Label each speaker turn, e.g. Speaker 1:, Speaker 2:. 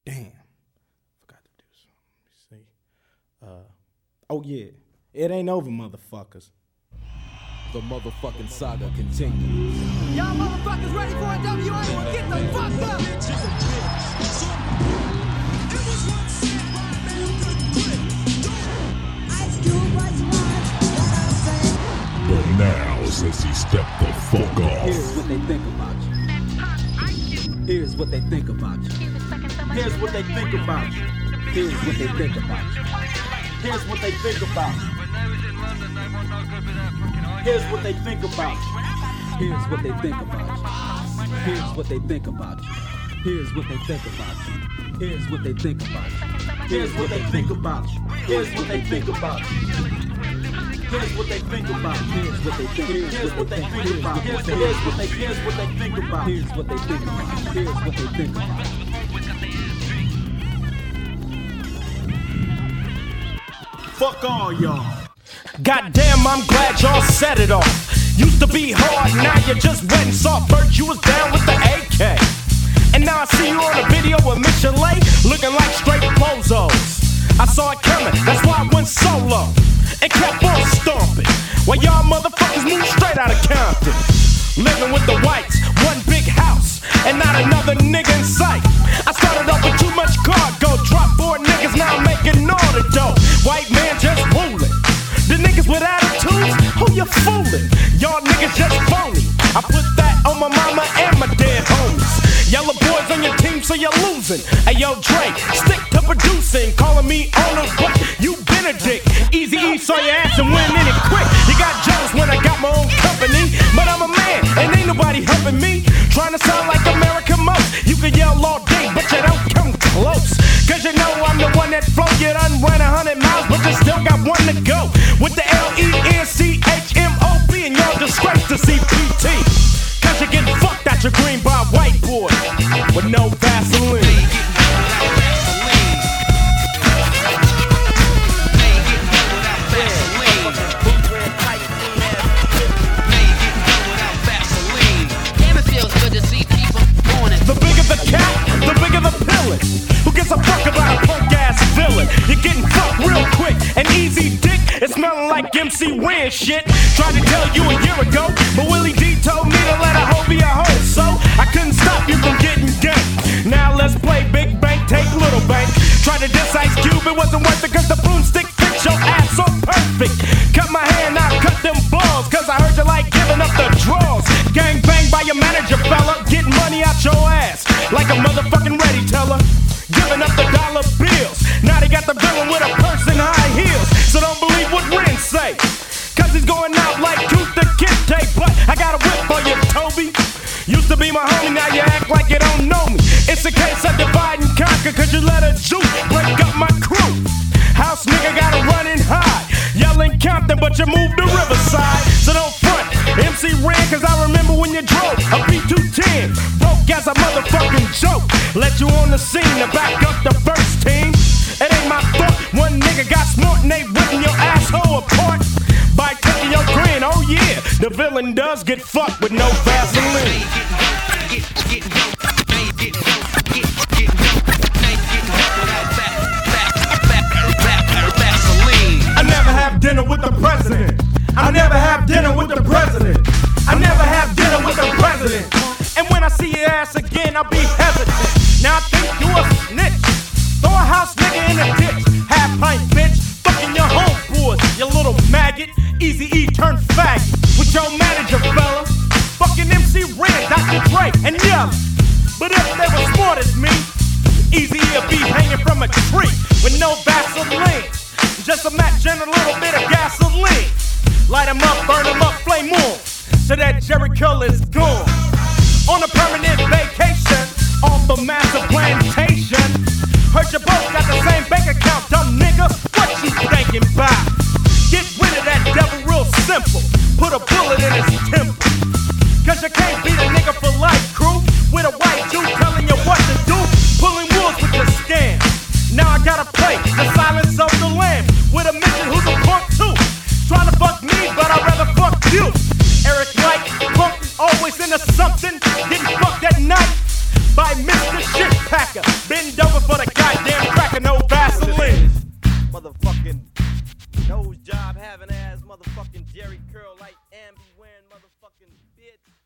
Speaker 1: Damn. Forgot to do something. Let me see. Oh, yeah. It ain't over, motherfuckers.
Speaker 2: The motherfucking saga continues.
Speaker 3: Y'all motherfuckers ready for a WA? Get the fuck up!
Speaker 4: But now, since he stepped the fuck off,
Speaker 5: here's what they think about you. Here's what they think about you.
Speaker 1: Here's what they think about you.
Speaker 5: Here's what they think about you.
Speaker 1: Here's what they think about you. Here's what they think about you.
Speaker 5: Here's what they think about you. Here's what they think about you. Here's what they think about you. Here's what they think about you.
Speaker 1: Here's what they think about you. Here's what they think about you. Here's what they think about.
Speaker 5: Here's what they think.
Speaker 1: Here's what they think about. Here's what they think about.
Speaker 5: Here's what they think about. Here's what they think about.
Speaker 1: Fuck all y'all.
Speaker 6: Goddamn, I'm glad y'all set it off. Used to be hard, now you just wet and soft. Bert, you was down with the AK. And now I see you on a video with Michelet, looking like straight bozos. I saw it coming, that's why I went solo and kept on stomping, while y'all motherfuckers moved straight out of Compton. Living with the whites, one big house, and not another nigga in sight. I started off with too much cargo, dropped 4 niggas, now I'm making all the dough. White man just ruling. The niggas with attitudes, who you fooling? Y'all niggas just phony. I put that on my mama and my dead homies. Yellow boys on your team, so you're losing. Hey yo, Dre, stick to producing. Calling me owner, but you been a dick. Easy E saw your ass and went in it quick. You got jealous when I got my own company, but I'm a man and ain't nobody helping me. Trying to sound like America most. You can yell all day, but you don't come close. Cause you know I'm the one that flow. You done ran 100 miles, but you still got one to go. With the LENCHMOB and y'all disgrace to CPT. Cause you get fucked out your green by a white boy with no Vaseline. The bigger the cat, the bigger the pillin'. Who gives a fuck about a punk ass villain? You're getting fucked real quick and easy dick. It's smelling like MC Ren shit. Tried to tell you a year ago, but Willie D told me to let a hoe be a hoe, so I couldn't stop you from getting ganked. Now let's play Big Bank, take Little Bank. Try to diss Ice Cube, it wasn't worth it cause the broomstick fits your ass so perfect. Cut my hand, now cut them balls, cause I heard you like giving up the draws. Gang bang by your manager, fella, getting money out your ass like a motherfucking ready teller. Giving up the dollar bills, now they got the villain with a purse and high heels. So don't believe what Ren say, cause he's going out like Tooth the Kid. But I got a whip for you, Toby. Used to be my homie, now you act like you don't know me. It's a case of divide and conquer, cause you let a Jew break up my crew. House nigga gotta run and hide, yelling Compton, but you moved to Riverside. So don't front, MC Ren, cause I remember when you drove a B210, broke as a motherfucking joke. Let you on the scene to back up the first team. It ain't my fault, one nigga got smart and they ripping your asshole apart by taking your grin. Oh yeah, the villain does get fucked with no Vaseline. I never have dinner with the president. I never have dinner with the president. I never have dinner with the president. And when I see your ass again, I'll be hesitant. Now I think you a snitch. Throw a house nigga in a ditch. Half pint bitch, fucking your homeboys, you little maggot. Easy E turn faggot with your manager fella. Fucking MC Ren, Dr. Dre, and Yella. But if they were smart as me, Easy E'll be hanging from a tree with no Vaseline. Just a match and a little bit of gasoline. Light 'em up, burn 'em up, flame on, so that Jericho is gone. On a permanent vacation, off the massive plantation. Heard you both got the same bank account, dumb nigga. What you thinking about? Get rid of that devil real simple. Put a bullet in his temple. Cause you can't beat a nigga for life, crew. With a white dude telling you what to do. Pulling wolves with your scam. Now I gotta play the silence of the lamb with a midget who's a punk too. Trying to fuck me, but I'd rather fuck you. Eric White, punk, always into something. Getting fucked at night by Mr. Shit Packer. Bend over for
Speaker 7: motherfucking nose job having ass motherfucking Jerry Curl like Ambi wearing motherfucking bitch.